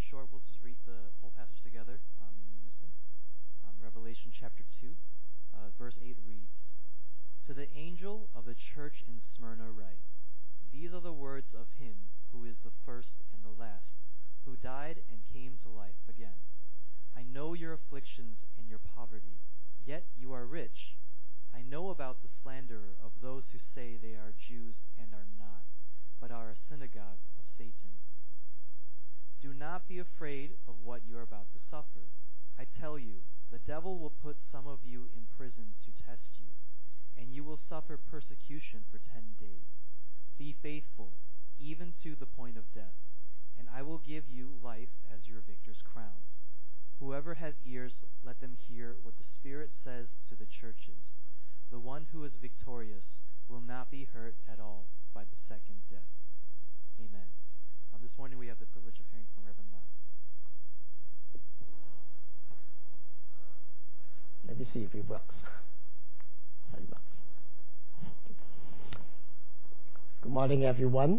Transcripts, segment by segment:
short, we'll just read the whole passage together in unison. Revelation chapter 2, verse 8 reads, "To the angel of the church in Smyrna write, these are the words of him who is the first and the last, who died and came to life again. I know your afflictions and your poverty, yet you are rich. I know about the slanderer of those who say they are Jews and are not, but are a synagogue of Satan. Do not be afraid of what you are about to suffer. I tell you, the devil will put some of you in prison to test you, and you will suffer persecution for 10 days. Be faithful, even to the point of death, and I will give you life as your victor's crown. Whoever has ears, let them hear what the Spirit says to the churches. The one who is victorious will not be hurt at all by the second death." Amen. This morning we have the privilege of hearing from Reverend Lau. Let me see if it works. Good morning, everyone.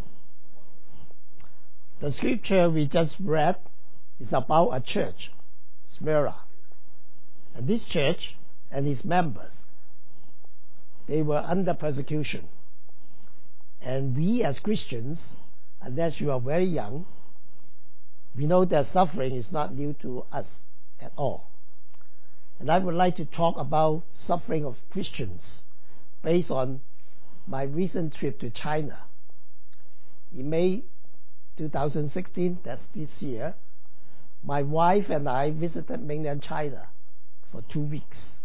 The scripture we just read is about a church, Smyrna. And this church and its members, they were under persecution. And we as Christians, unless you are very young, we know that suffering is not new to us at all. And I would like to talk about suffering of Christians based on my recent trip to China. In May 2016, that's this year, my wife and I visited mainland China for 2 weeks.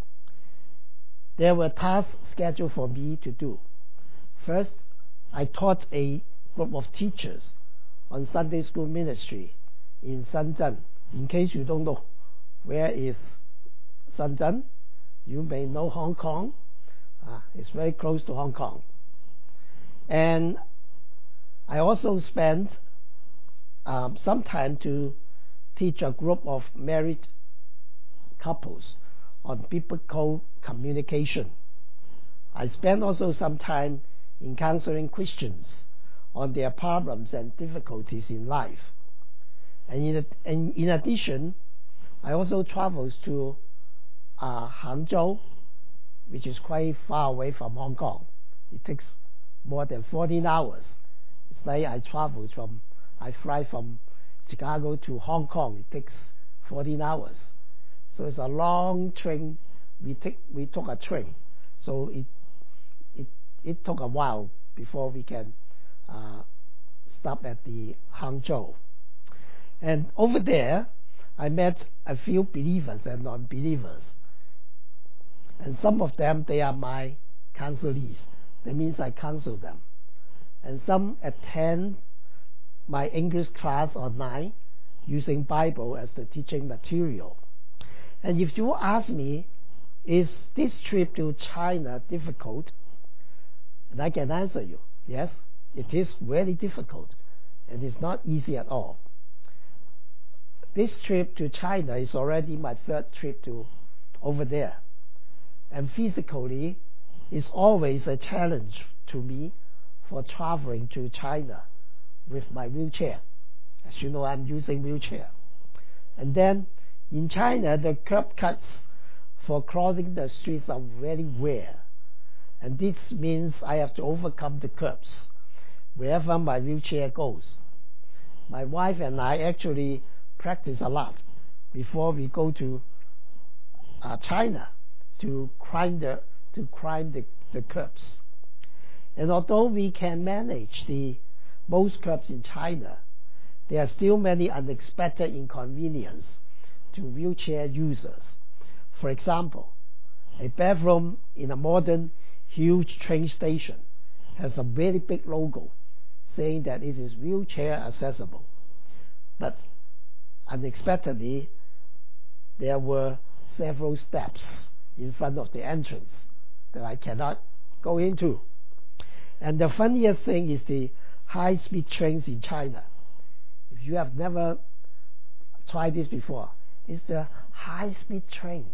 There were tasks scheduled for me to do. First, I taught a group of teachers on Sunday school ministry in Shenzhen. In case you don't know where is Shenzhen, you may know Hong Kong. It's very close to Hong Kong. And I also spent some time to teach a group of married couples on biblical communication. I spent also some time in counseling Christians on their problems and difficulties in life. And in addition, I also traveled to Hangzhou, which is quite far away from Hong Kong. It takes more than 14 hours. It's like I fly from Chicago to Hong Kong. It takes 14 hours. So it's a long train. We took a train. So it took a while before we can stop at the Hangzhou. And over there, I met a few believers and non-believers. And some of them, they are my counselees. That means I counsel them. And some attend my English class online using Bible as the teaching material. And if you ask me, is this trip to China difficult? And I can answer you, yes, it is very difficult. And it's not easy at all. This trip to China is already my 3rd trip to over there. And physically, it's always a challenge to me for traveling to China with my wheelchair. As you know, I'm using wheelchair. And then in China, the curb cuts for crossing the streets are very rare. And this means I have to overcome the curbs wherever my wheelchair goes. My wife and I actually practice a lot before we go to China to climb the curbs. And although we can manage most curbs in China, there are still many unexpected inconveniences to wheelchair users. For example, a bathroom in a modern, huge train station has a very big logo saying that it is wheelchair accessible. But unexpectedly, there were several steps in front of the entrance that I cannot go into. And the funniest thing is the high-speed trains in China. If you have never tried this before, it's the high-speed train.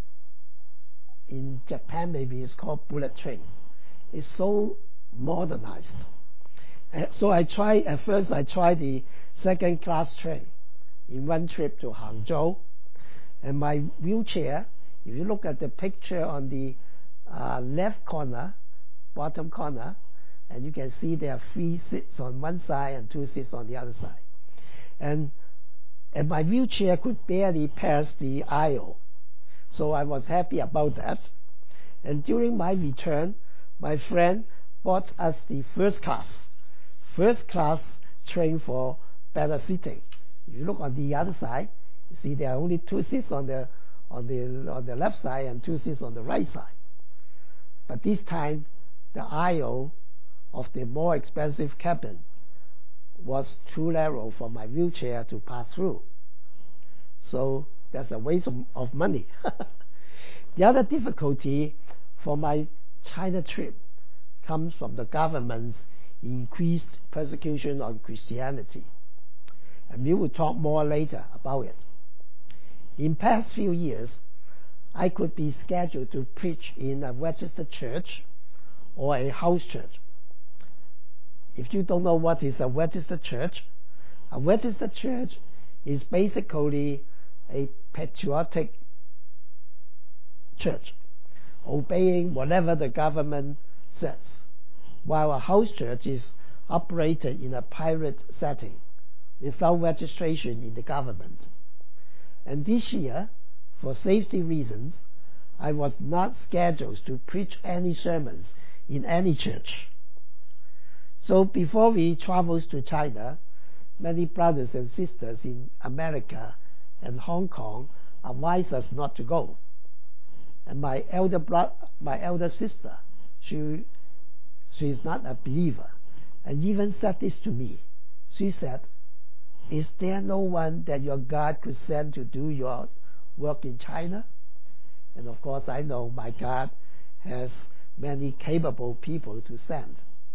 In Japan, maybe it's called bullet train. It's so modernized. So at first I tried the second-class train. in one trip to Hangzhou. And my wheelchair, if you look at the picture on the left corner, bottom corner, and you can see there are 3 seats on one side and 2 seats on the other side. And my wheelchair could barely pass the aisle. So I was happy about that. And during my return, my friend bought us the first class train for better seating. If you look on the other side, you see there are only 2 seats on the left side and 2 seats on the right side. But this time, the aisle of the more expensive cabin was too narrow for my wheelchair to pass through. So that's a waste of money. The other difficulty for my China trip comes from the government's increased persecution on Christianity. And we will talk more later about it. In past few years, I could be scheduled to preach in a registered church or a house church. If you don't know what is a registered church is basically a patriotic church, obeying whatever the government says, while a house church is operated in a private setting without registration in the government. And this year, for safety reasons, I was not scheduled to preach any sermons in any church. So before we traveled to China, many brothers and sisters in America and Hong Kong advised us not to go. And my elder sister, she is not a believer, and even said this to me. She said, "Is there no one that your God could send to do your work in China?" And of course, I know my God has many capable people to send.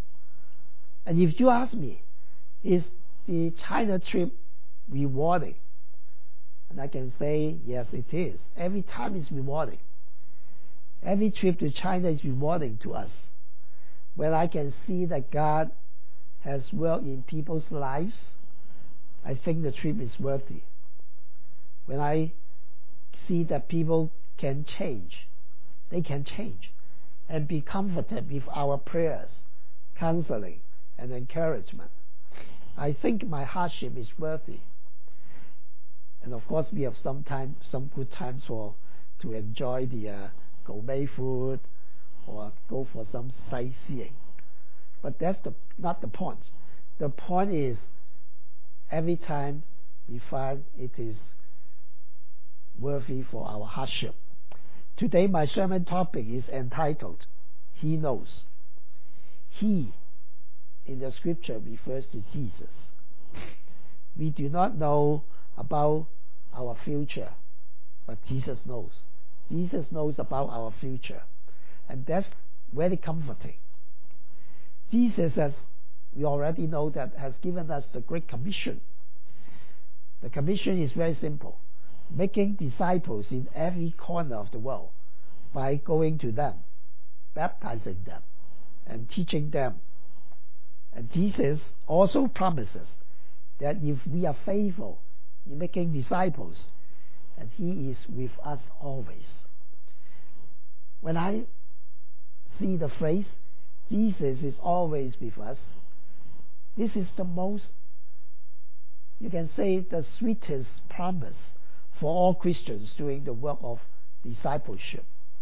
And if you ask me, is the China trip rewarding? And I can say, yes, it is. Every time is rewarding. Every trip to China is rewarding to us. When I can see that God has worked in people's lives, I think the trip is worthy. When I see that people can change, they can change and be comforted with our prayers, counseling, and encouragement, I think my hardship is worthy. And of course, we have some good times to enjoy the gourmet food or go for some sightseeing. But that's not the point. The point is, every time we find it is worthy for our hardship. Today my sermon topic is entitled, He Knows. He in the scripture refers to Jesus. We do not know about our future, but Jesus knows. Jesus knows about our future, and that's very comforting. Jesus, as we already know, that has given us the Great Commission. The commission is very simple: making disciples in every corner of the world by going to them, baptizing them, and teaching them. And Jesus also promises that if we are faithful in making disciples, and He is with us always. When I see the phrase, Jesus is always with us, this is the most, you can say, the sweetest promise for all Christians doing the work of discipleship.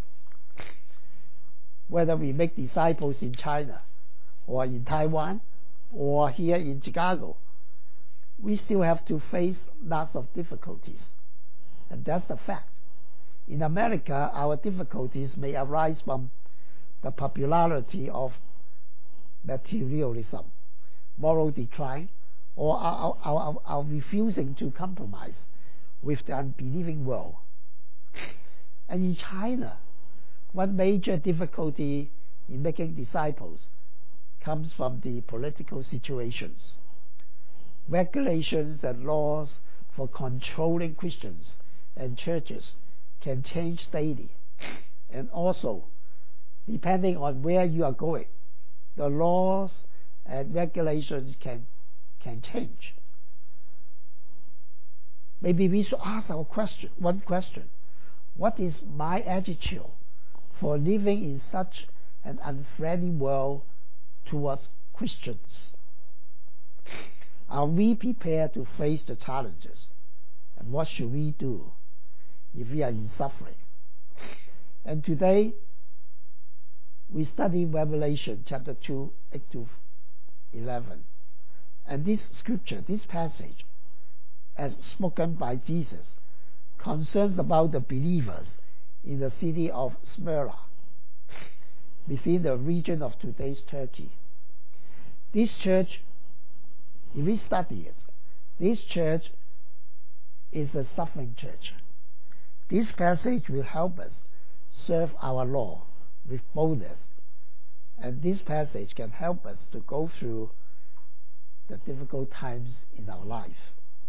Whether we make disciples in China or in Taiwan or here in Chicago, we still have to face lots of difficulties. And that's the fact. In America, our difficulties may arise from the popularity of materialism, moral decline, or our refusing to compromise with the unbelieving world. And in China, one major difficulty in making disciples comes from the political situations. Regulations and laws for controlling Christians and churches can change daily. And also, depending on where you are going, the laws and regulations can change. maybe we should ask one question. What is my attitude for living in such an unfriendly world towards Christians? Are we prepared to face the challenges? And what should we do if we are in suffering? And today, we study Revelation chapter 2, 8 to 11. And this scripture, this passage, as spoken by Jesus, concerns about the believers in the city of Smyrna, within the region of today's Turkey. This church, if we study it, this church is a suffering church. This passage will help us serve our Lord with boldness, and this passage can help us to go through the difficult times in our life.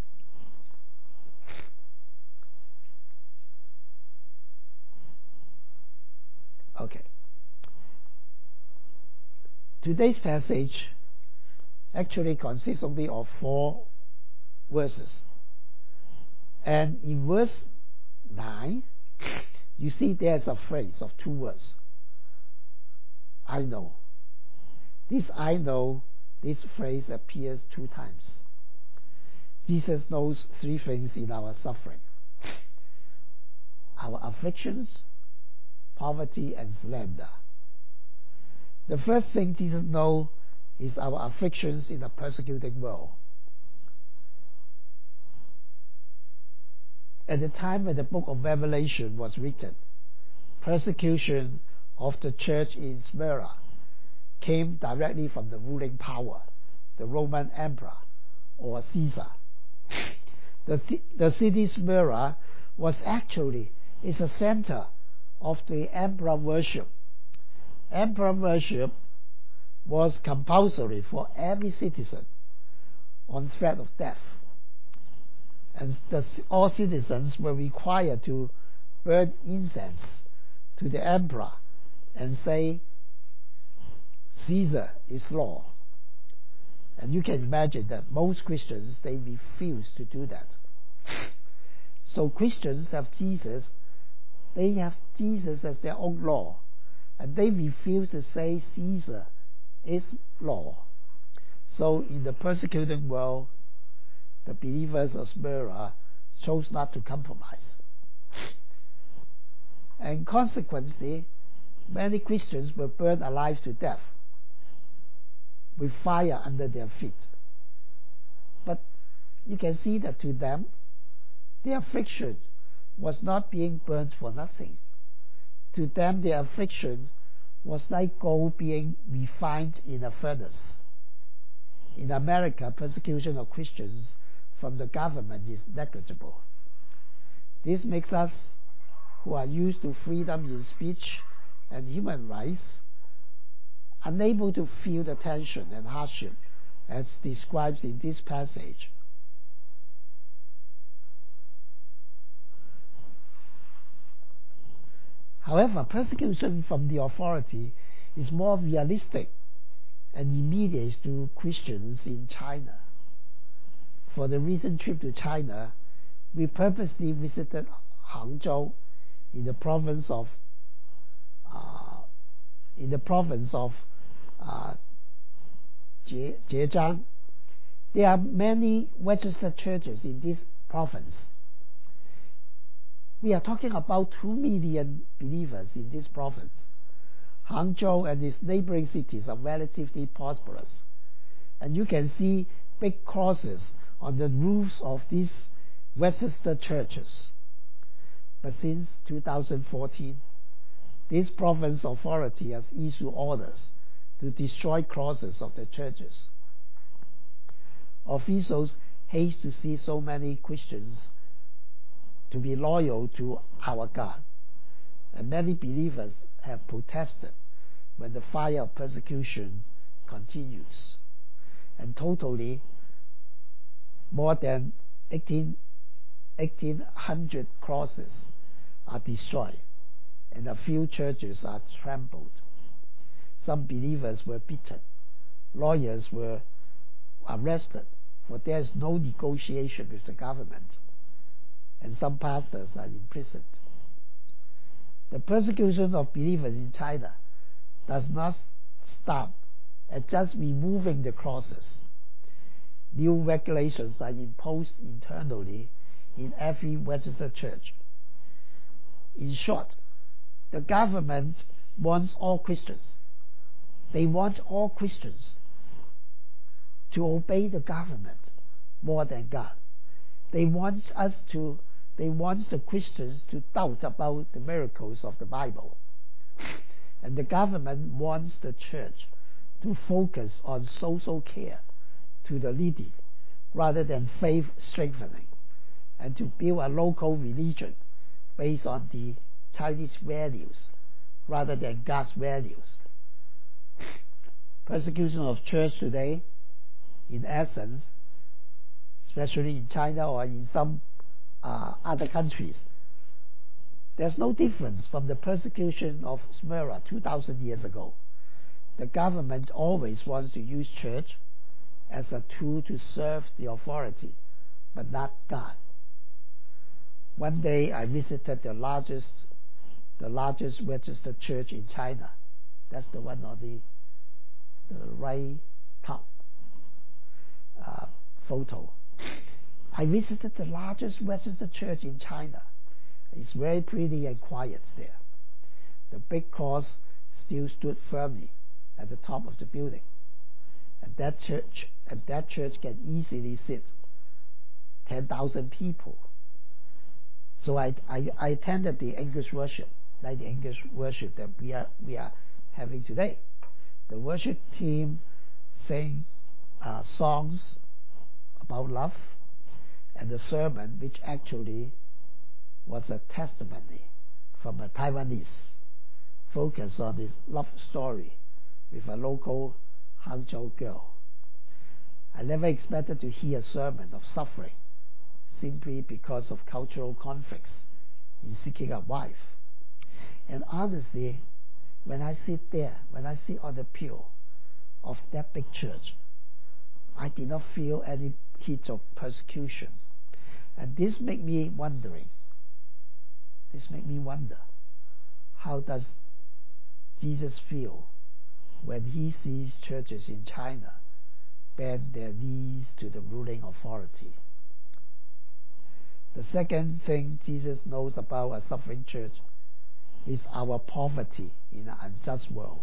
Okay. Today's passage actually consists only of 4 verses. And in verse 9, you see there's a phrase of 2 words. I know. This I know, this phrase appears 2 times. Jesus knows 3 things in our suffering: our afflictions, poverty, and slander. The first thing Jesus knows is our afflictions in a persecuted world. At the time when the book of Revelation was written, persecution of the church in Smyrna came directly from the ruling power, the Roman Emperor, or Caesar. The city Smyrna was actually a center of the emperor worship. Emperor worship was compulsory for every citizen on threat of death. And all citizens were required to burn incense to the emperor and say, Caesar is Lord. And you can imagine that most Christians, they refuse to do that. So Christians have Jesus, they have Jesus as their own law, and they refuse to say Caesar is Lord. So in the persecuted world, the believers of Smyrna chose not to compromise. And consequently, many Christians were burned alive to death with fire under their feet. But you can see that to them, their affliction was not being burned for nothing. To them, their affliction was like gold being refined in a furnace. In America, persecution of Christians from the government is negligible. This makes us, who are used to freedom in speech and human rights, unable to feel the tension and hardship as described in this passage. However, persecution from the authority is more realistic and immediate to Christians in China. For the recent trip to China, we purposely visited Hangzhou in the province of Zhejiang. There are many registered churches in this province. We are talking about 2 million believers in this province. Hangzhou and its neighboring cities are relatively prosperous, and you can see big crosses on the roofs of these registered churches. But since 2014, this province authority has issued orders to destroy crosses of the churches. Officials hate to see so many Christians to be loyal to our God, and many believers have protested when the fire of persecution continues. And totally, more than 1,800 crosses are destroyed, and a few churches are trampled. Some believers were beaten. Lawyers were arrested, for there is no negotiation with the government. and some pastors are imprisoned. The persecution of believers in China does not stop at just removing the crosses. New regulations are imposed internally in every Westminster church. In short, the government wants all Christians. They want all Christians to obey the government more than God. They want the Christians to doubt about the miracles of the Bible. And the government wants the church to focus on social care to the needy rather than faith strengthening, and to build a local religion based on the Chinese values rather than God's values. Persecution of church today, in essence, especially in China or in some other countries, there's no difference from the persecution of Smyrna 2,000 years ago. The government always wants to use church as a tool to serve the authority, but not God. One day I visited the largest registered church in China. That's the one on the right top photo. I visited the largest registered church in China. It's very pretty and quiet there. The big cross still stood firmly at the top of the building. And that church can easily sit 10,000 people. So I attended the English worship, like the English worship that we are having today. The worship team sang songs about love, and the sermon, which actually was a testimony from a Taiwanese, focused on this love story with a local Hangzhou girl. I never expected to hear a sermon of suffering simply because of cultural conflicts in seeking a wife. And honestly, when I sit on the pew of that big church, I did not feel any heat of persecution. And this made me wonder, how does Jesus feel when he sees churches in China bend their knees to the ruling authority? The second thing Jesus knows about a suffering church is our poverty in an unjust world.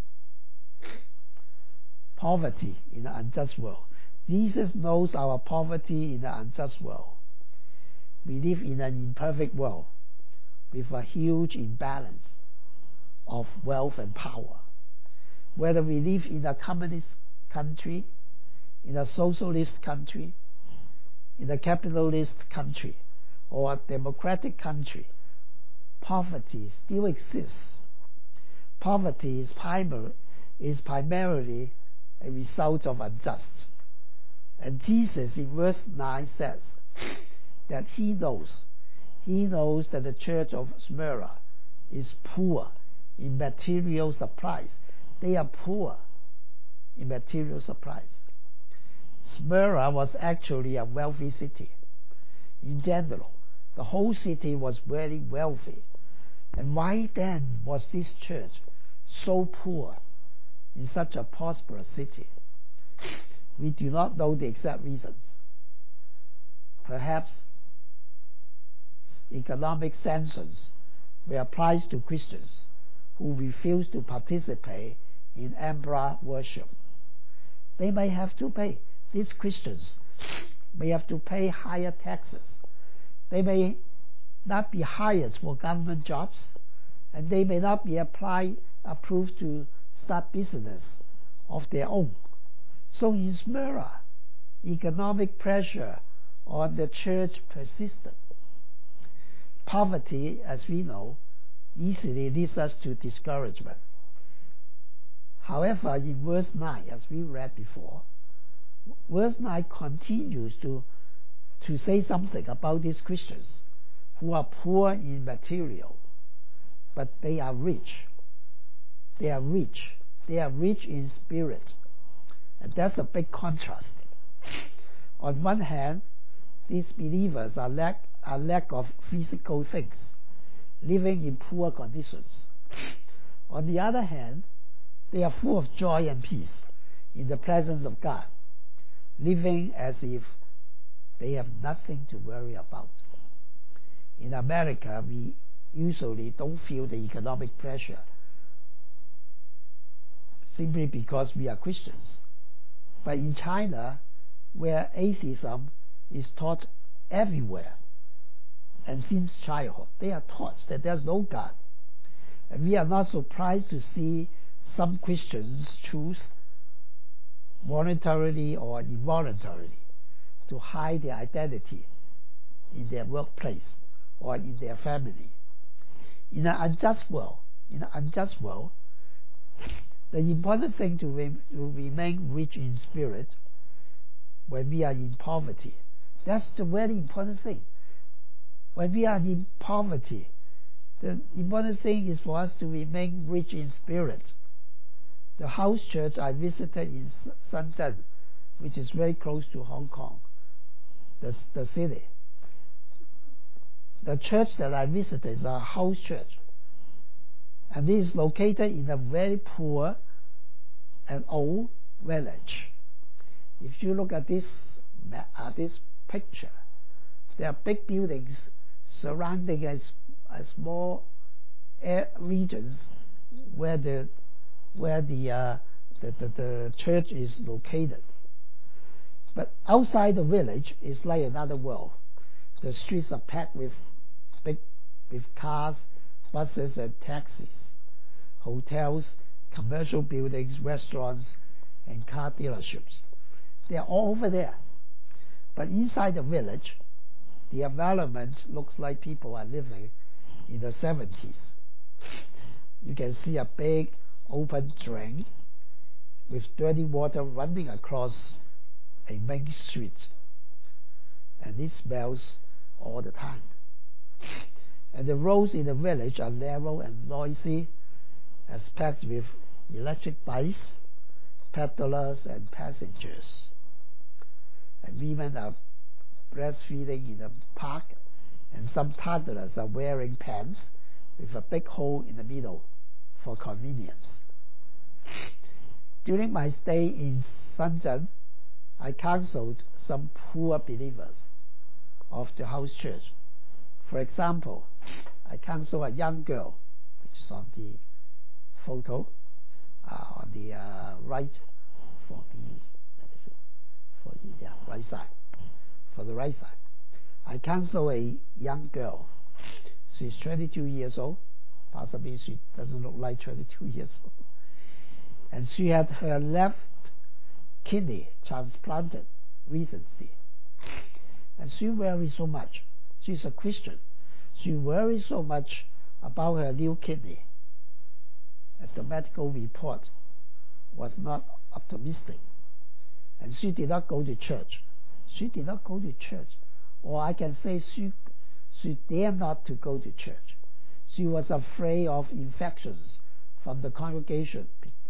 Poverty in an unjust world. Jesus knows our poverty in an unjust world. We live in an imperfect world with a huge imbalance of wealth and power. Whether we live in a communist country, in a socialist country, in a capitalist country, or a democratic country, poverty still exists. Poverty is primarily a result of injustice. And Jesus in verse 9 says that he knows that the church of Smyrna is poor in material supplies. They are poor in material supplies. Smyrna was actually a wealthy city. In general, the whole city was very wealthy. And why then was this church so poor in such a prosperous city? We do not know the exact reasons. Perhaps economic sanctions were applied to Christians who refused to participate in emperor worship. They may have to pay. These Christians may have to pay higher taxes. They may not be hired for government jobs, and they may not be approved to start business of their own. So in Smyrna, economic pressure on the church persisted. Poverty, as we know, easily leads us to discouragement. However, in verse 9, as we read before, verse 9 continues to say something about these Christians who are poor in material, but they are rich. They are rich. They are rich in spirit. And that's a big contrast. On one hand, these believers are a lack of physical things, living in poor conditions. On the other hand, they are full of joy and peace in the presence of God, living as if they have nothing to worry about. In America, we usually don't feel the economic pressure simply because we are Christians. But in China, where atheism is taught everywhere, and since childhood, they are taught that there's no God. And we are not surprised to see some Christians choose voluntarily or involuntarily to hide their identity in their workplace or in their family. In an unjust world, the important thing to remain rich in spirit when we are in poverty. That's the very important thing. When we are in poverty, the important thing is for us to remain rich in spirit. The house church I visited in Shenzhen, which is very close to Hong Kong, the city. The church that I visited is a house church. And this is located in a very poor and old village. If you look at this picture, there are big buildings surrounding a small regions where the church is located. But outside the village is like another world. The streets are packed with cars, buses, and taxis, hotels, commercial buildings, restaurants, and car dealerships. They are all over there. But inside the village, the environment looks like people are living in the 70s. You can see a big open drain with dirty water running across a main street. And it smells all the time. And the roads in the village are narrow and noisy, as packed with electric bikes, peddlers, and passengers. And women are breastfeeding in the park, and some toddlers are wearing pants with a big hole in the middle for convenience. During my stay in Shenzhen, I counseled some poor believers of the house church. For example, I counseled a young girl, which is on the photo, on the right, for the right side. I counseled a young girl. She's 22 years old. Possibly she doesn't look like 22 years old. And she had her left kidney transplanted recently. And she worries so much. She's a Christian. She worries so much about her new kidney, as the medical report was not optimistic. And she did not go to church. Or I can say she dared not to go to church. She was afraid of infections from the congregation.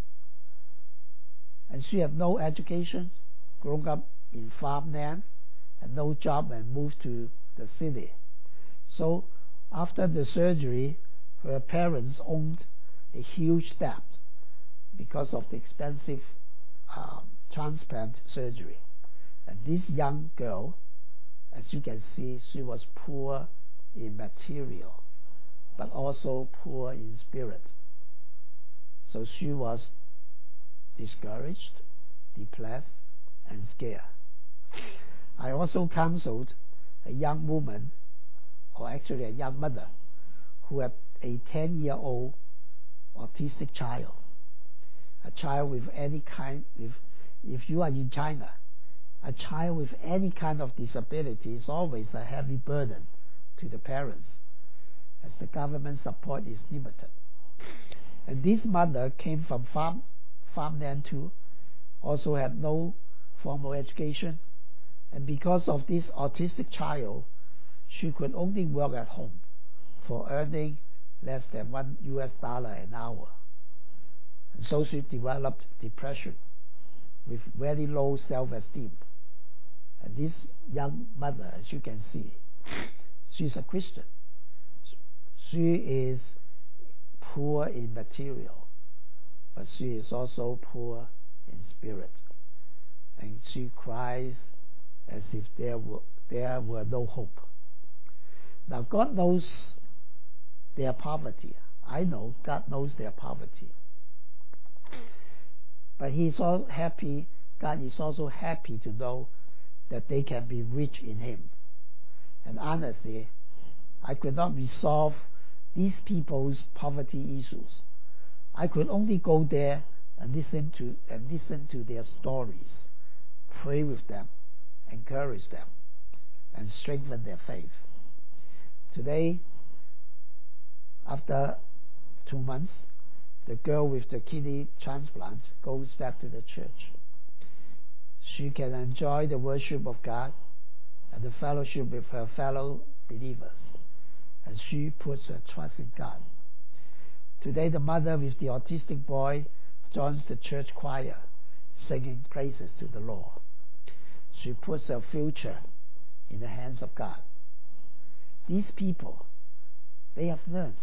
And she had no education, grown up in farmland, had no job, and moved to the city. So after the surgery, her parents owned a huge debt because of the expensive transplant surgery. And this young girl, as you can see, she was poor in material, but also poor in spirit. So she was discouraged, depressed, and scared. I also counseled a young woman, or actually a young mother, who had a 10-year-old autistic child. A child with any kind, if you are in China, a child with any kind of disability is always a heavy burden to the parents, as the government support is limited. And this mother came from farmland too, also had no formal education, and because of this autistic child, she could only work at home for earning less than $1 an hour. And so she developed depression with very low self-esteem. And this young mother, as you can see, She's a Christian. She is poor in material, but she is also poor in spirit. And she cries as if there were no hope. Now God knows their poverty. I know God knows their poverty. But He is also happy, God is also happy to know that they can be rich in Him. And honestly, I could not resolve these people's poverty issues. I could only go there and listen to their stories, pray with them, encourage them, and strengthen their faith. Today, after 2 months, the girl with the kidney transplant goes back to the church. She can enjoy the worship of God and the fellowship with her fellow believers, and she puts her trust in God. Today, the mother with the autistic boy joins the church choir, singing praises to the Lord. She puts her future in the hands of God. These people, they have learned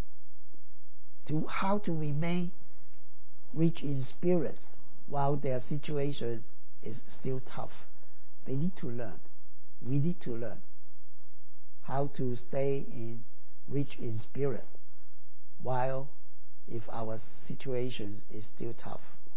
how to remain rich in spirit while their situation is still tough. They need to learn. We need to learn how to stay rich in spirit while if our situation is still tough.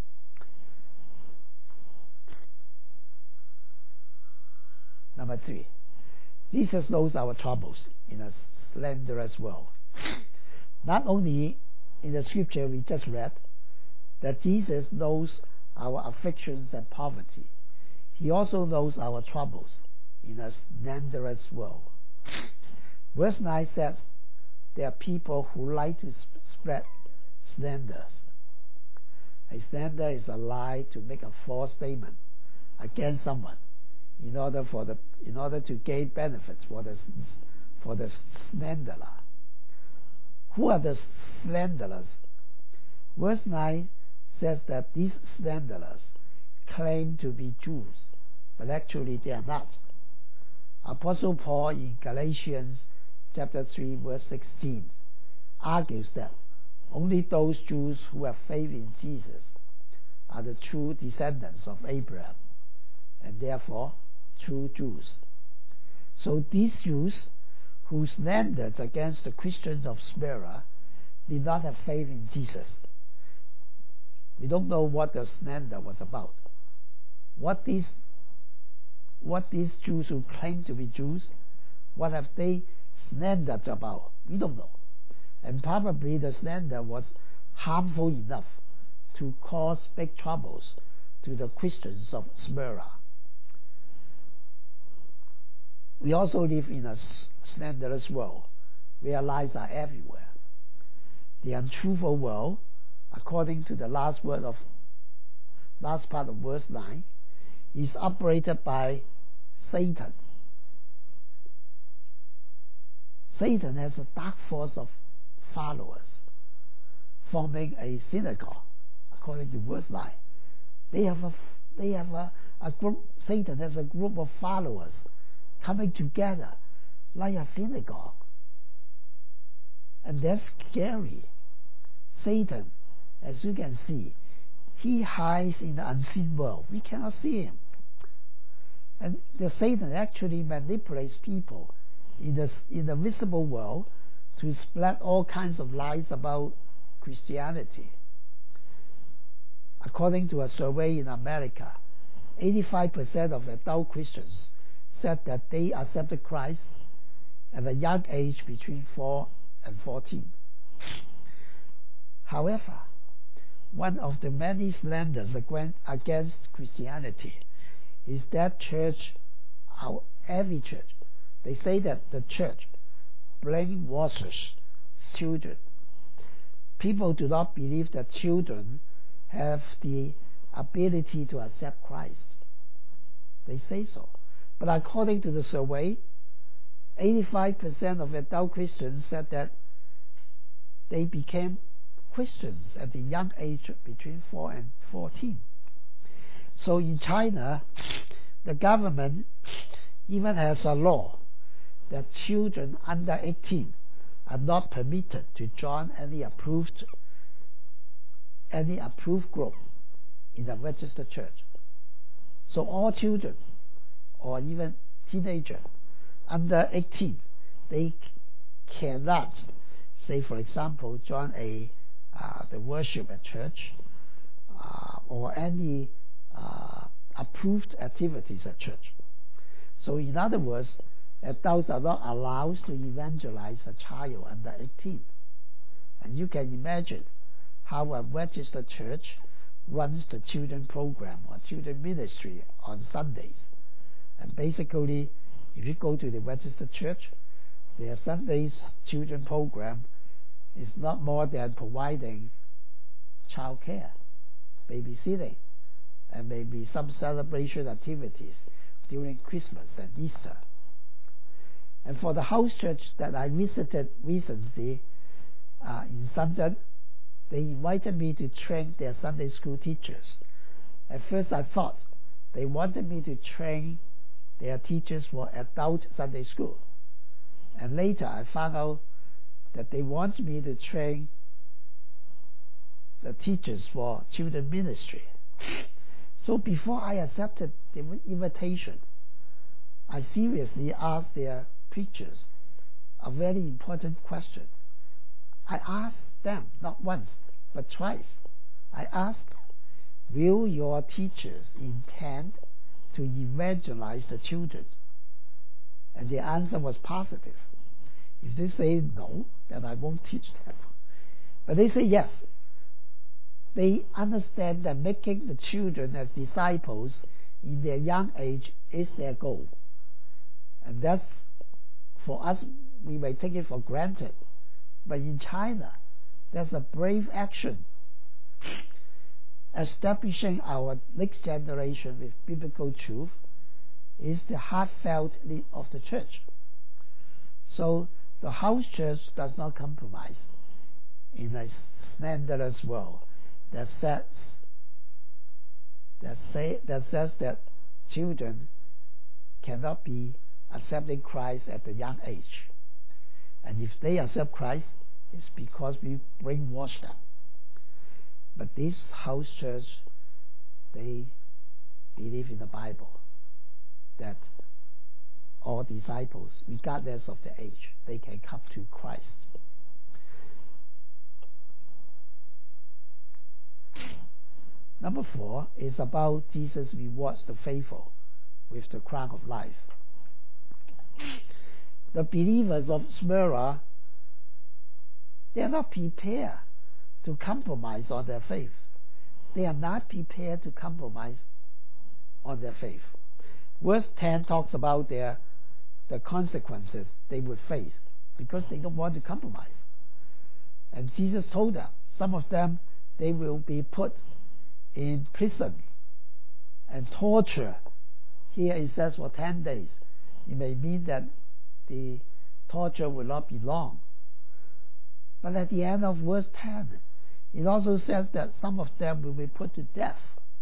Number 3, Jesus knows our troubles in a slanderous world. Not only in the scripture we just read that Jesus knows our afflictions and poverty, He also knows our troubles in a slanderous world. Verse 9 says there are people who like to spread slanders. A slander is a lie to make a false statement against someone in order to gain benefits for the slanderer. Who are the slanderers? Verse 9 says that these slanderers claim to be Jews, but actually they are not. Apostle Paul in Galatians chapter 3 verse 16 argues that only those Jews who have faith in Jesus are the true descendants of Abraham, and therefore true Jews. So these Jews who slandered against the Christians of Smyrna did not have faith in Jesus. We don't know what the slander was about. What these Jews who claim to be Jews, what have they slandered about? We don't know. And probably the slander was harmful enough to cause big troubles to the Christians of Smyrna. We also live in a slanderous world where lies are everywhere. The untruthful world, according to the last part of verse 9, is operated by Satan. Satan has a dark force of followers forming a synagogue, according to verse 9. They have a group. Satan has a group of followers coming together like a synagogue, and that's scary. Satan, as you can see, he hides in the unseen world. We cannot see him, and the Satan actually manipulates people in the visible world to spread all kinds of lies about Christianity. According to a survey in America, 85% of adult Christians said that they accepted Christ at a young age between 4 and 14. However, one of the many slanders against Christianity is that every church, they say that the church brainwashes children. People do not believe that children have the ability to accept Christ. They say so. But according to the survey, 85% of adult Christians said that they became Christians at the young age between 4 and 14. So in China, the government even has a law that children under 18 are not permitted to join any approved group in a registered church. So all children, or even teenagers under 18, they cannot, say for example, join the worship at church or any approved activities at church. So in other words, adults are not allowed to evangelize a child under 18. And you can imagine how a registered church runs the children program or children ministry on Sundays. And basically, if you go to the registered church, their Sundays children program is not more than providing child care, babysitting, and maybe some celebration activities during Christmas and Easter. And for the house church that I visited recently in Shenzhen, they invited me to train their Sunday school teachers. At first I thought they wanted me to train their teachers for adult Sunday school. And later I found out that they want me to train the teachers for children ministry. So before I accepted the invitation, I seriously asked their preachers a very important question. I asked them, not once, but twice. I asked, will your teachers intend to evangelize the children? And the answer was positive. If they say no, then I won't teach them. But they say yes. They understand that making the children as disciples in their young age is their goal. And that's, for us, we may take it for granted. But in China, there's a brave action establishing our next generation with biblical truth is the heartfelt need of the church. So the house church does not compromise in a slanderous world that says that children cannot be accepting Christ at a young age. And if they accept Christ, it's because we brainwash them. But this house church, they believe in the Bible that all disciples, regardless of their age, they can come to Christ. Number 4 is about Jesus rewards the faithful with the crown of life. The believers of Smyrna, they are not prepared to compromise on their faith. They are not prepared to compromise on their faith. Verse 10 talks about the consequences they would face because they don't want to compromise. And Jesus told them, some of them, they will be put in prison and tortured. Here it says for 10 days. It may mean that the torture will not be long. But at the end of verse 10, it also says that some of them will be put to death.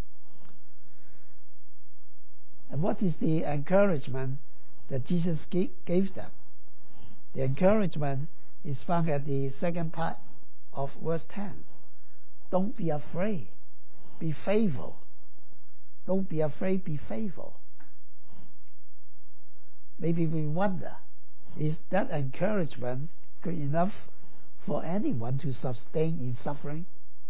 And what is the encouragement that Jesus gave them? The encouragement is found at the second part of verse 10. Don't be afraid. Be faithful. Don't be afraid. Be faithful. Maybe we wonder, is that encouragement good enough for anyone to sustain in suffering?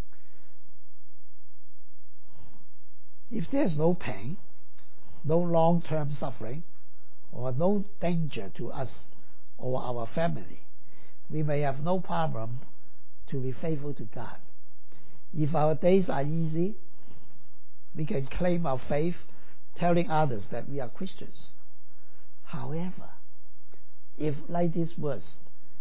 If there's no pain, no long-term suffering, or no danger to us or our family, we may have no problem to be faithful to God. If our days are easy, we can claim our faith, telling others that we are Christians. However, if like this verse,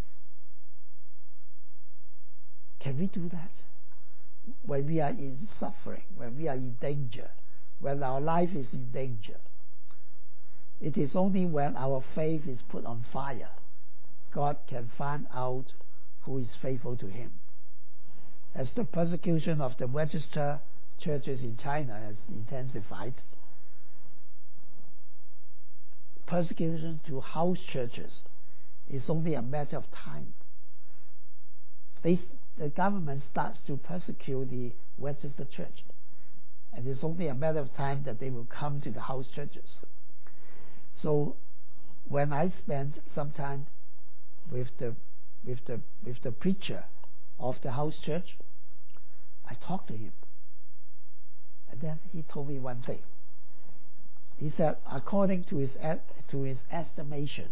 can we do that? When we are in suffering, when we are in danger, when our life is in danger, it is only when our faith is put on fire, God can find out who is faithful to Him. As the persecution of the registered churches in China has intensified, persecution to house churches is only a matter of time. The government starts to persecute the Westminster Church, and it's only a matter of time that they will come to the house churches. So when I spend some time with the preacher of the house church, I talked to him, and then he told me one thing. He said, according to his estimation,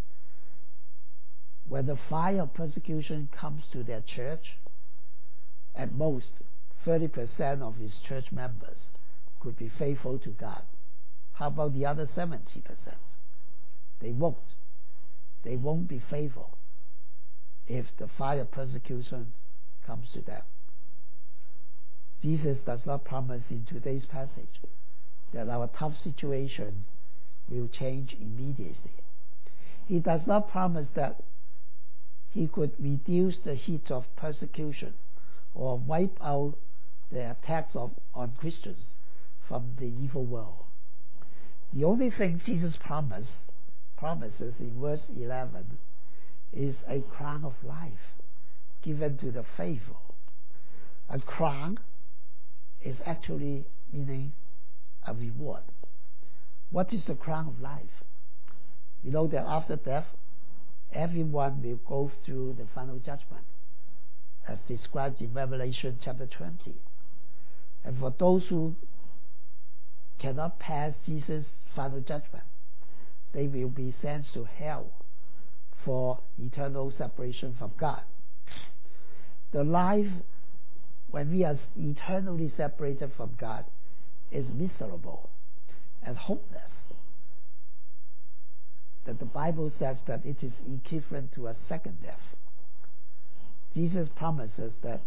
when the fire of persecution comes to their church, at most 30% of his church members could be faithful to God. How about the other 70%? They won't. They won't be faithful if the fire of persecution comes to them. Jesus does not promise in today's passage that our tough situation will change immediately. He does not promise that he could reduce the heat of persecution or wipe out the attacks on Christians from the evil world. The only thing Jesus promises in verse 11 is a crown of life given to the faithful. A crown is actually meaning a reward. What is the crown of life? We know that after death, everyone will go through the final judgment, as described in Revelation chapter 20. And for those who cannot pass Jesus' final judgment, they will be sent to hell for eternal separation from God. The life when we are eternally separated from God is miserable and hopeless. That the Bible says that it is equivalent to a second death. Jesus promises that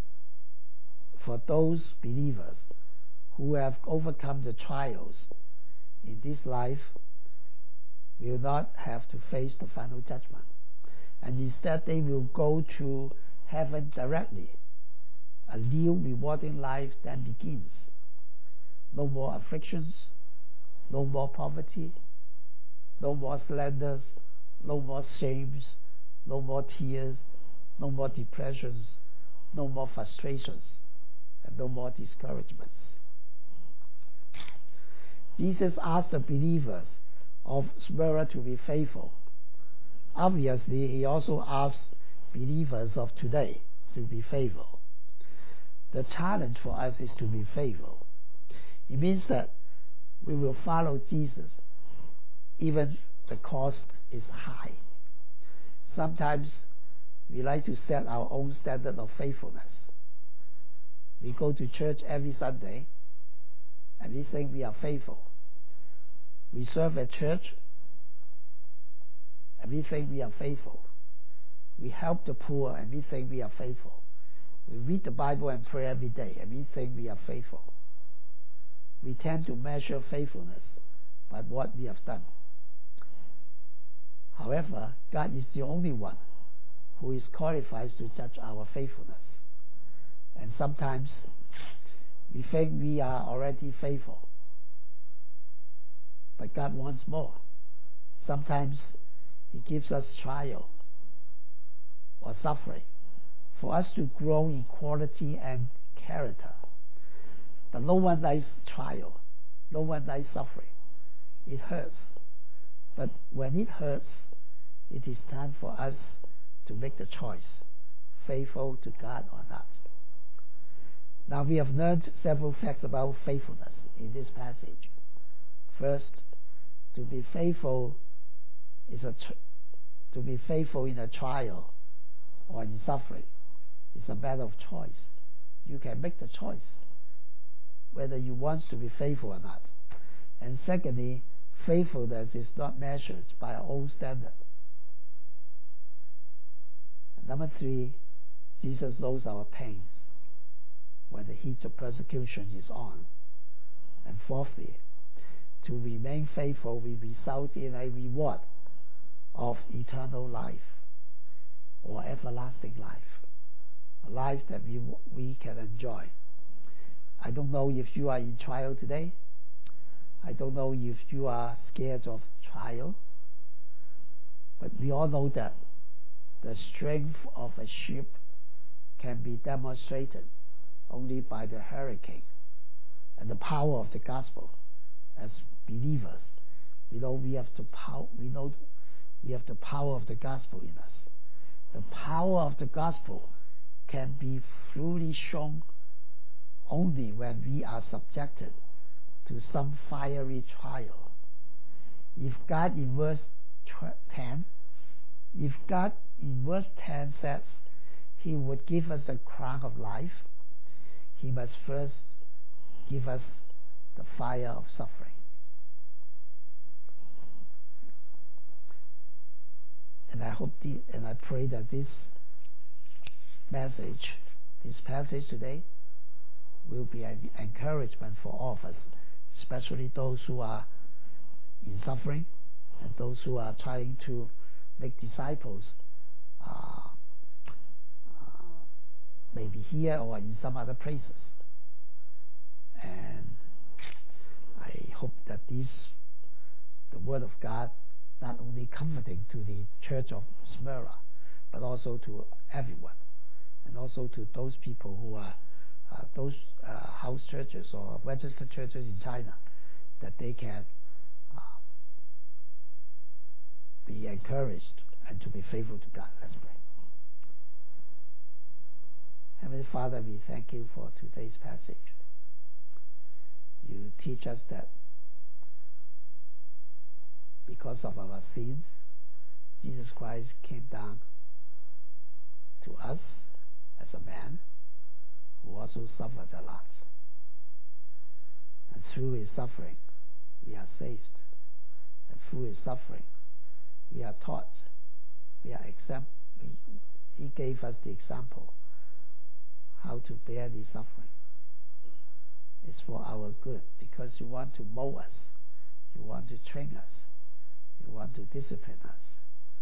for those believers who have overcome the trials in this life will not have to face the final judgment, and instead they will go to heaven directly. A new rewarding life then begins. No more afflictions, no more poverty, no more slanders, no more shames, no more tears, no more depressions, no more frustrations, and no more discouragements. Jesus asked the believers of Smyrna to be faithful. Obviously, he also asked believers of today to be faithful. The challenge for us is to be faithful. It means that we will follow Jesus even the cost is high. Sometimes we like to set our own standard of faithfulness. We go to church every Sunday and we think we are faithful. We serve at church and we think we are faithful. We help the poor and we think we are faithful. We read the Bible and pray every day and we think we are faithful. We tend to measure faithfulness by what we have done. However, God is the only one who is qualified to judge our faithfulness. And sometimes we think we are already faithful. But God wants more. Sometimes He gives us trial or suffering for us to grow in quality and character. But no one likes trial. No one likes suffering. It hurts. But when it hurts, it is time for us to make the choice, faithful to God or not. Now we have learned several facts about faithfulness in this passage. First, to be faithful to be faithful in a trial or in suffering is a matter of choice. You can make the choice whether you want to be faithful or not. And secondly, faithfulness is not measured by our own standard. And number three, Jesus knows our pains when the heat of persecution is on. And fourthly, to remain faithful will result in a reward of eternal life or everlasting life, a life that we can enjoy. I don't know if you are in trial today. I don't know if you are scared of trial, but we all know that the strength of a ship can be demonstrated only by the hurricane, and the power of the gospel. As believers, we know we have the power of the gospel in us. The power of the gospel can be fully shown only when we are subjected to some fiery trial. If God in verse 10 says He would give us the crown of life, He must first give us the fire of suffering. And I hope and I pray that this passage today will be an encouragement for all of us, especially those who are in suffering and those who are trying to make disciples, maybe here or in some other places. And I hope that the Word of God, not only comforting to the church of Smyrna, but also to everyone, and also to those people who are those house churches or registered churches in China, that they can be encouraged and to be faithful to God. Let's pray. Heavenly Father, we thank you for today's passage. You teach us that because of our sins, Jesus Christ came down to us as a man who also suffered a lot. And through His suffering, we are saved. And through His suffering, we are taught. He gave us the example how to bear the suffering. It's for our good, because you want to mold us, you want to train us, you want to discipline us,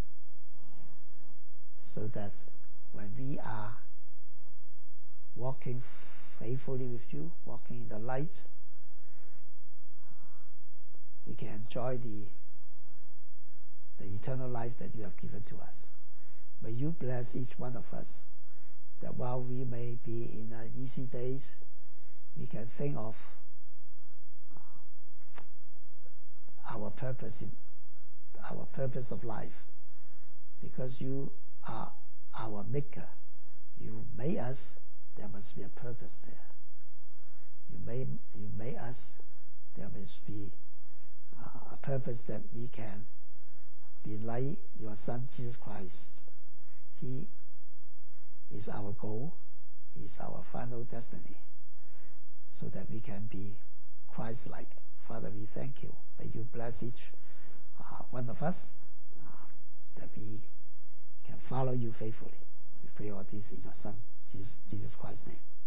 so that when we are walking faithfully with you, walking in the light, we can enjoy the eternal life that you have given to us. May you bless each one of us, that while we may be in easy days, we can think of our purpose of life, because you are our maker. You made us. There must be a purpose there. You made us. There must be a purpose that we can be like your Son Jesus Christ. He is our goal. He is our final destiny, so that we can be Christ-like. Father, we thank you. May you bless each one of us, that we can follow you faithfully. We pray all this in your Son, Jesus Christ's name.